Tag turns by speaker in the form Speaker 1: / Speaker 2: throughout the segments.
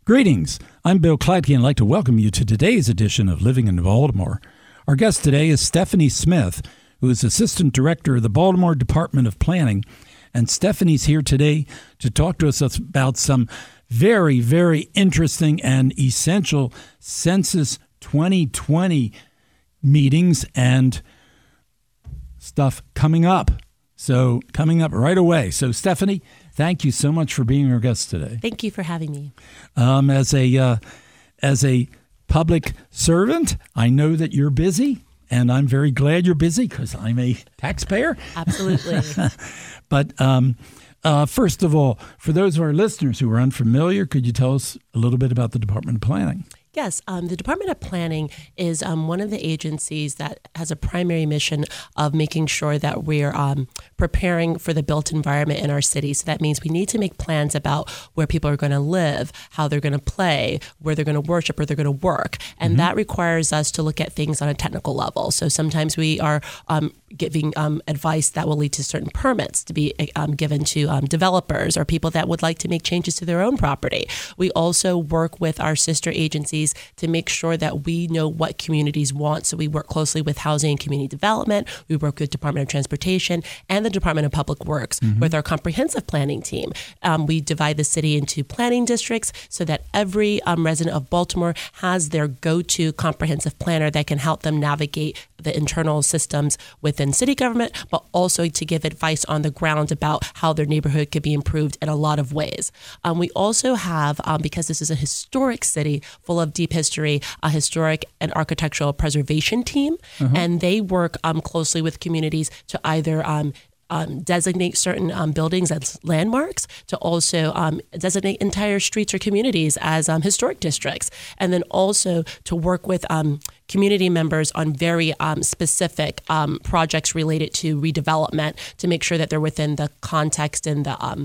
Speaker 1: Greetings. I'm Bill Kleitke, and I'd like to welcome you to today's edition of Living in Baltimore. Our guest today is Stephanie Smith, who is Assistant Director of the Baltimore Department of Planning. And Stephanie's here today to talk to us about some very, very interesting and essential Census 2020 meetings and stuff coming up. So coming up right away. So Stephanie, thank you so much for being our guest today.
Speaker 2: Thank you for having me.
Speaker 1: As a public servant, I know that you're busy, and I'm very glad you're busy because I'm a taxpayer.
Speaker 2: Absolutely.
Speaker 1: But first of all, for those of our listeners who are unfamiliar, could you tell us a little bit about the Department of Planning?
Speaker 2: Yes, the Department of Planning is one of the agencies that has a primary mission of making sure that we're preparing for the built environment in our city. So that means we need to make plans about where people are going to live, how they're going to play, where they're going to worship, where they're going to work. And that requires us to look at things on a technical level. So sometimes we are giving advice that will lead to certain permits to be given to developers or people that would like to make changes to their own property. We also work with our sister agencies to make sure that we know what communities want. So we work closely with Housing and Community Development. We work with Department of Transportation and the Department of Public Works with our comprehensive planning team. We divide the city into planning districts so that every resident of Baltimore has their go-to comprehensive planner that can help them navigate the internal systems within city government, but also to give advice on the ground about how their neighborhood could be improved in a lot of ways. We also have, because this is a historic city full of deep history, a historic and architectural preservation team, and they work closely with communities to either designate certain buildings as landmarks, to also designate entire streets or communities as historic districts, and then also to work with community members on very specific projects related to redevelopment to make sure that they're within the context and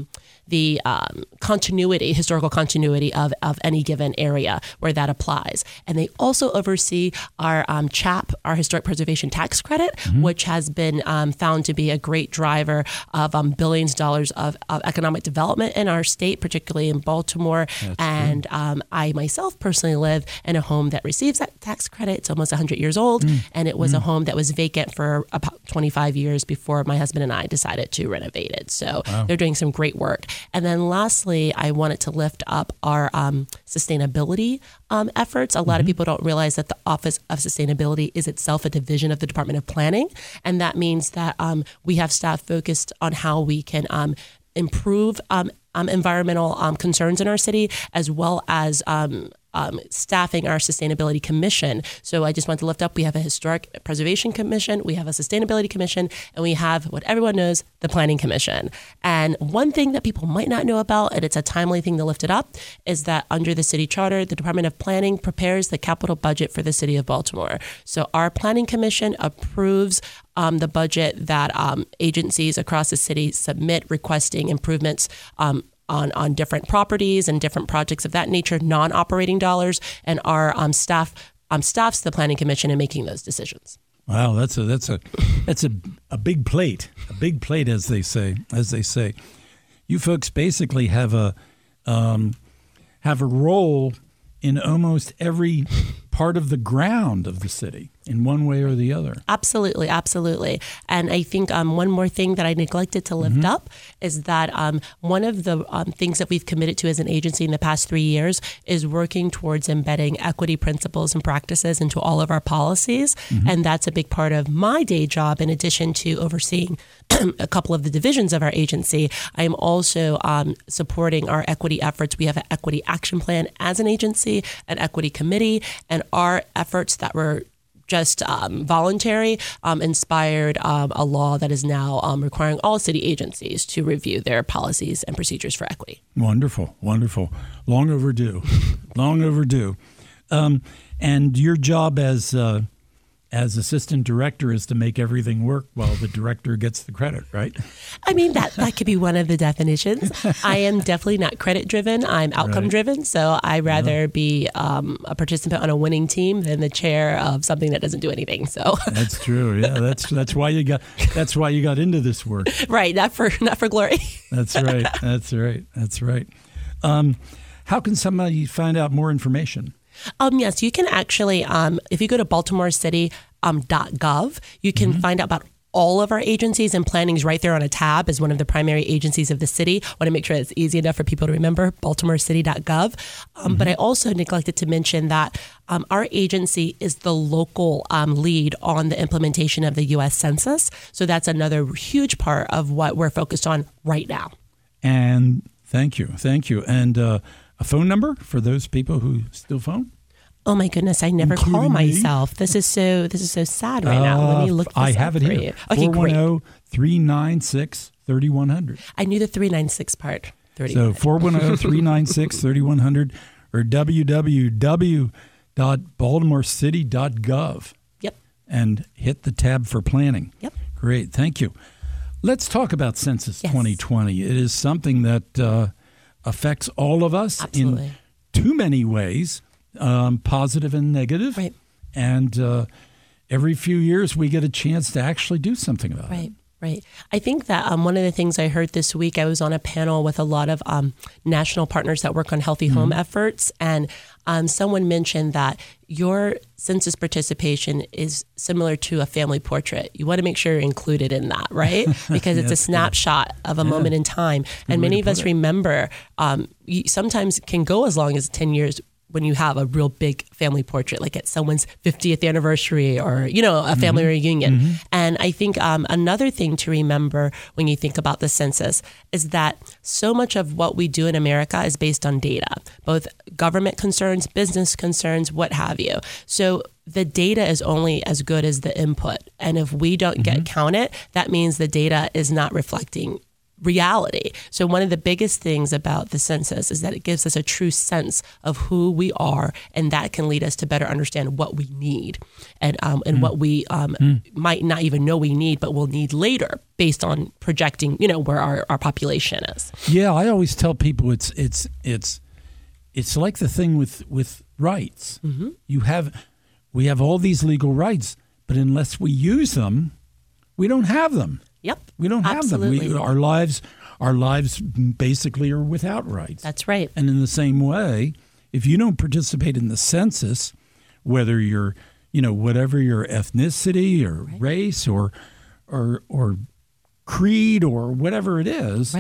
Speaker 2: the continuity, historical continuity of any given area where that applies. And they also oversee our CHAP, our Historic Preservation Tax Credit, which has been found to be a great driver of billions of dollars of economic development in our state, particularly in Baltimore. That's and I myself personally live in a home that receives that tax credit. It's almost 100 years old, and it was a home that was vacant for about 25 years before my husband and I decided to renovate it. So they're doing some great work. And then lastly, I wanted to lift up our sustainability efforts. A lot of people don't realize that the Office of Sustainability is itself a division of the Department of Planning. And that means that we have staff focused on how we can improve environmental concerns in our city, as well as staffing our Sustainability Commission. So I just want to lift up, we have a Historic Preservation Commission, we have a Sustainability Commission, and we have what everyone knows, the Planning Commission. And one thing that people might not know about, and it's a timely thing to lift it up, is that under the city charter, the Department of Planning prepares the capital budget for the city of Baltimore. So our Planning Commission approves the budget that agencies across the city submit requesting improvements on different properties and different projects of that nature, non-operating dollars, and our staffs the Planning Commission in making those decisions.
Speaker 1: Wow, that's a big plate, as they say. You folks basically have a role in almost every part of the ground of the city in one way or the other.
Speaker 2: Absolutely. And I think one more thing that I neglected to lift up is that one of the things that we've committed to as an agency in the past 3 years is working towards embedding equity principles and practices into all of our policies. And that's a big part of my day job, in addition to overseeing a couple of the divisions of our agency. I am also supporting our equity efforts. We have an equity action plan as an agency, an equity committee, and our efforts that were just voluntary inspired a law that is now requiring all city agencies to review their policies and procedures for equity.
Speaker 1: Wonderful. Long overdue. And your job as assistant director is to make everything work while the director gets the credit, right?
Speaker 2: I mean, that could be one of the definitions. I am definitely not credit driven. I'm outcome driven. So I'd rather be a participant on a winning team than the chair of something that doesn't do anything. So
Speaker 1: that's true. Yeah, that's why you got into this work.
Speaker 2: Right. Not for glory.
Speaker 1: That's right. How can somebody find out more information?
Speaker 2: Yes, you can actually, if you go to baltimorecity.gov, you can find out about all of our agencies, and planning is right there on a tab as one of the primary agencies of the city. I want to make sure it's easy enough for people to remember, baltimorecity.gov. But I also neglected to mention that our agency is the local lead on the implementation of the U.S. Census. So that's another huge part of what we're focused on right now.
Speaker 1: And thank you. And a phone number for those people who still phone?
Speaker 2: Oh my goodness! I never call myself. This is so sad right now. Let me look. This
Speaker 1: I have
Speaker 2: up
Speaker 1: it
Speaker 2: for
Speaker 1: here.
Speaker 2: You. Okay,
Speaker 1: 410-396-3100.
Speaker 2: I knew the 396 part.
Speaker 1: So 410-396-3100 or www.baltimorecity.gov.
Speaker 2: Yep.
Speaker 1: And hit the tab for planning.
Speaker 2: Yep.
Speaker 1: Great. Thank you. Let's talk about Census 2020. It is something that affects all of us in too many ways. Positive and negative.
Speaker 2: Right.
Speaker 1: And every few years we get a chance to actually do something about it.
Speaker 2: Right. I think that one of the things I heard this week, I was on a panel with a lot of national partners that work on healthy home efforts. And someone mentioned that your census participation is similar to a family portrait. You want to make sure you're included in that, right? Because it's a snapshot of a moment in time. And many of us remember, sometimes it can go as long as 10 years when you have a real big family portrait, like at someone's 50th anniversary or, a family reunion. And I think another thing to remember when you think about the census is that so much of what we do in America is based on data, both government concerns, business concerns, what have you. So the data is only as good as the input. And if we don't get counted, that means the data is not reflecting reality. So one of the biggest things about the census is that it gives us a true sense of who we are, and that can lead us to better understand what we need and what we might not even know we need, but will need later based on projecting, where our population is.
Speaker 1: Yeah, I always tell people it's like the thing with rights. We have all these legal rights, but unless we use them, we don't have them.
Speaker 2: Yep.
Speaker 1: We don't have
Speaker 2: Absolutely.
Speaker 1: them. Our lives basically are without rights.
Speaker 2: That's right.
Speaker 1: And in the same way, if you don't participate in the census, whether you're, whatever your ethnicity or race or creed or whatever it is,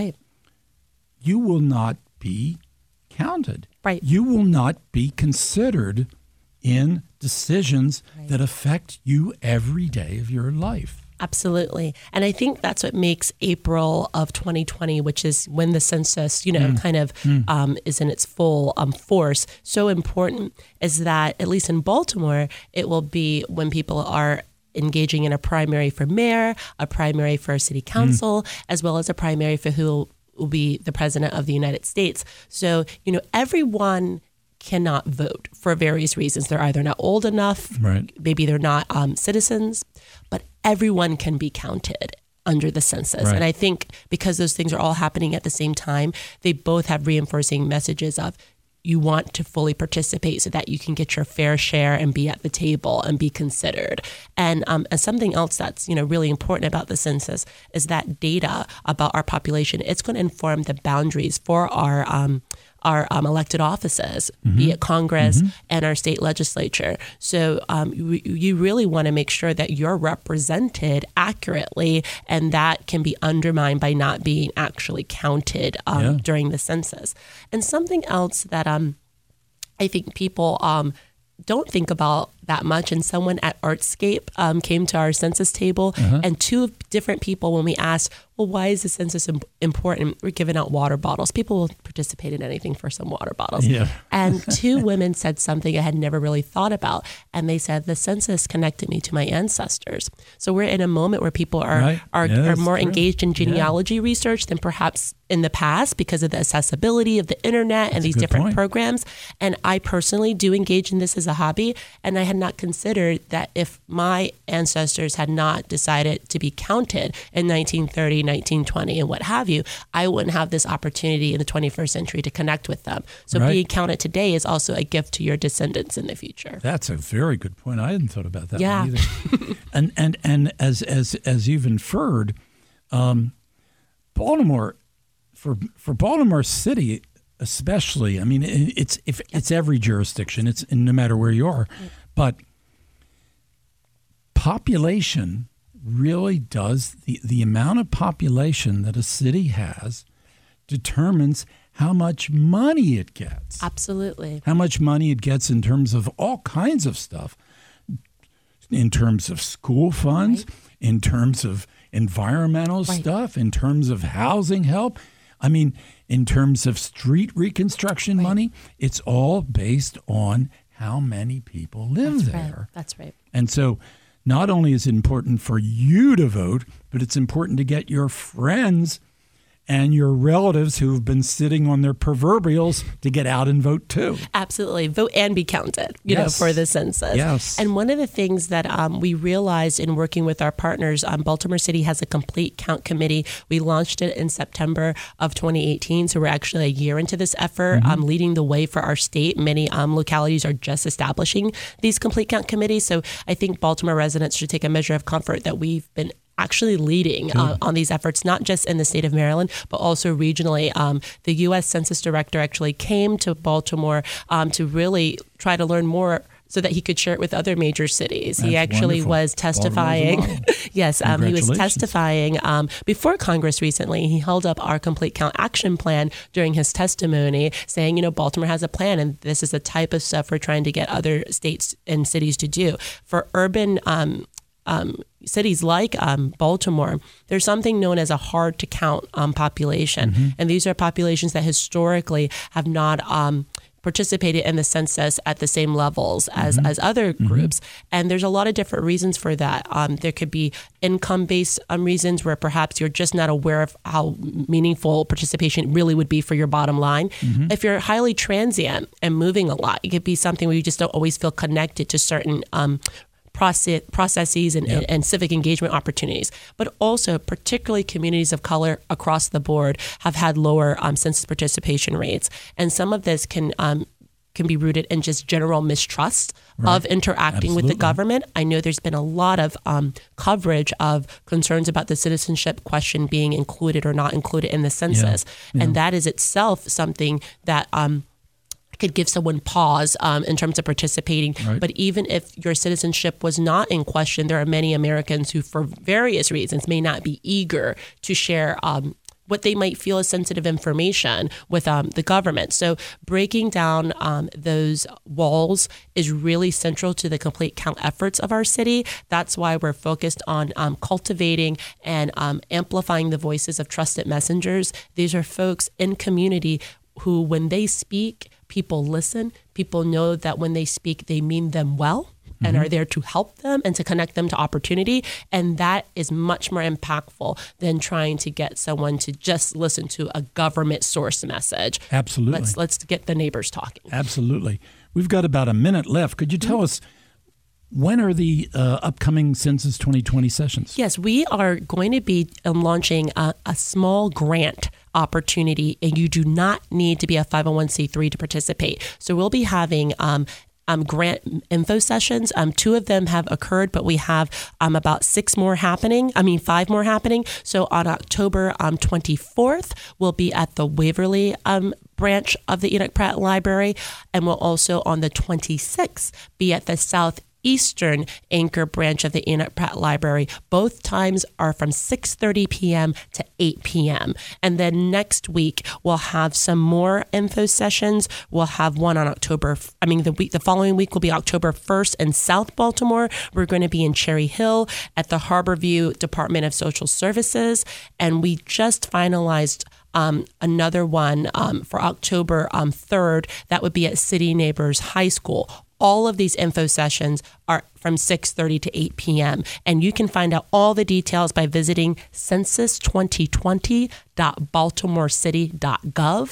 Speaker 1: you will not be counted.
Speaker 2: Right.
Speaker 1: You will not be considered in decisions that affect you every day of your life.
Speaker 2: Absolutely. And I think that's what makes April of 2020, which is when the census, kind of is in its full force, so important, is that at least in Baltimore, it will be when people are engaging in a primary for mayor, a primary for city council, as well as a primary for who will be the president of the United States. So, everyone cannot vote for various reasons. They're either not old enough, maybe they're not citizens, but everyone can be counted under the census. And I think because those things are all happening at the same time, they both have reinforcing messages of you want to fully participate so that you can get your fair share and be at the table and be considered. And something else that's really important about the census is that data about our population, it's going to inform the boundaries for our elected offices, be it Congress and our state legislature. So you really want to make sure that you're represented accurately, and that can be undermined by not being actually counted during the census. And something else that I think people don't think about that much, and someone at Artscape came to our census table, and two different people, when we asked, well, why is the census important? We're giving out water bottles. People will participate in anything for some water bottles. Yeah. And two women said something I had never really thought about. And they said, the census connected me to my ancestors. So we're in a moment where people are more engaged in genealogy research than perhaps in the past because of the accessibility of the internet and these different programs. And I personally do engage in this as a hobby. And I had not considered that if my ancestors had not decided to be counted in 1930, 1920, and what have you, I wouldn't have this opportunity in the 21st century to connect with them. So being counted today is also a gift to your descendants in the future.
Speaker 1: That's a very good point. I hadn't thought about that one either. and as you've inferred, Baltimore, for Baltimore City, especially, I mean, it's every jurisdiction. It's no matter where you are, but population really does the amount of population that a city has determines how much money it gets.
Speaker 2: Absolutely.
Speaker 1: How much money it gets in terms of all kinds of stuff, in terms of school funds, in terms of environmental stuff, in terms of housing help. I mean, in terms of street reconstruction money, it's all based on how many people live there.
Speaker 2: That's right.
Speaker 1: And so not only is it important for you to vote, but it's important to get your friends and your relatives who have been sitting on their proverbials to get out and vote too.
Speaker 2: Absolutely. Vote and be counted, you know, for the census.
Speaker 1: Yes.
Speaker 2: And one of the things that we realized in working with our partners, Baltimore City has a complete count committee. We launched it in September of 2018. So we're actually a year into this effort, leading the way for our state. Many localities are just establishing these complete count committees. So I think Baltimore residents should take a measure of comfort that we've been actually leading on these efforts, not just in the state of Maryland, but also regionally. The U.S. Census Director actually came to Baltimore to really try to learn more so that he could share it with other major cities.
Speaker 1: That's
Speaker 2: he actually
Speaker 1: wonderful.
Speaker 2: was testifying. Yes, he was testifying before Congress recently. He held up our Complete Count Action Plan during his testimony, saying, you know, Baltimore has a plan, and this is the type of stuff we're trying to get other states and cities to do. For urban cities like Baltimore, there's something known as a hard to count population. And these are populations that historically have not participated in the census at the same levels as other groups. And there's a lot of different reasons for that. There could be income-based reasons where perhaps you're just not aware of how meaningful participation really would be for your bottom line. If you're highly transient and moving a lot, it could be something where you just don't always feel connected to certain processes and civic engagement opportunities. But also, particularly communities of color across the board have had lower census participation rates. And some of this can be rooted in just general mistrust of interacting with the government. I know there's been a lot of coverage of concerns about the citizenship question being included or not included in the census. And that is itself something that could give someone pause in terms of participating. But even if your citizenship was not in question, there are many Americans who, for various reasons, may not be eager to share what they might feel is sensitive information with the government. So breaking down those walls is really central to the complete count efforts of our city. That's why we're focused on cultivating and amplifying the voices of trusted messengers. These are folks in community who, when they speak, people listen. People know that when they speak, they mean them well and are there to help them and to connect them to opportunity. And that is much more impactful than trying to get someone to just listen to a government source message.
Speaker 1: Absolutely.
Speaker 2: Let's get the neighbors talking. Absolutely.
Speaker 1: We've got about a minute left. Could you tell us, when are the upcoming Census 2020 sessions?
Speaker 2: Yes, we are going to be launching a small grant opportunity, and you do not need to be a 501c3 to participate. So we'll be having grant info sessions. 2 of them have occurred, but we have about 5 more happening. So on October 24th, we'll be at the Waverly branch of the Enoch Pratt Library, and we'll also on the 26th be at the Southeastern Anchor branch of the Enoch Pratt Library. Both times are from 6:30 p.m. to 8 p.m. And then next week, we'll have some more info sessions. We'll have one on the following week will be October 1st in South Baltimore. We're going to be in Cherry Hill at the Harborview Department of Social Services. And we just finalized another one for October 3rd. That would be at City Neighbors High School. All of these info sessions are from 6:30 to 8 p.m. And you can find out all the details by visiting census2020.baltimorecity.gov,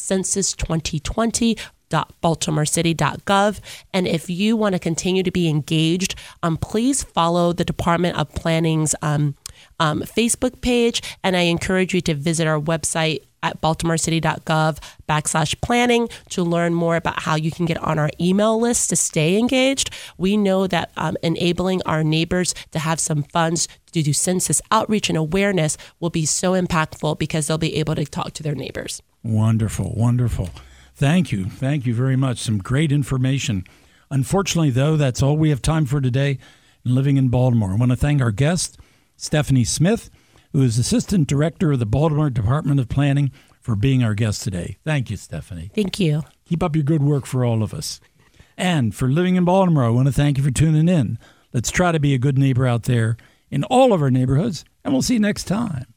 Speaker 2: census2020.baltimorecity.gov. And if you want to continue to be engaged, please follow the Department of Planning's Facebook page. And I encourage you to visit our website at baltimorecity.gov/planning to learn more about how you can get on our email list to stay engaged. We know that enabling our neighbors to have some funds to do census outreach and awareness will be so impactful because they'll be able to talk to their neighbors.
Speaker 1: Wonderful, wonderful. Thank you. Thank you very much. Some great information. Unfortunately, though, that's all we have time for today in Living in Baltimore. I want to thank our guest, Stephanie Smith, who is Assistant Director of the Baltimore Department of Planning, for being our guest today. Thank you, Stephanie.
Speaker 2: Thank you.
Speaker 1: Keep up your good work for all of us. And for Living in Baltimore, I want to thank you for tuning in. Let's try to be a good neighbor out there in all of our neighborhoods, and we'll see you next time.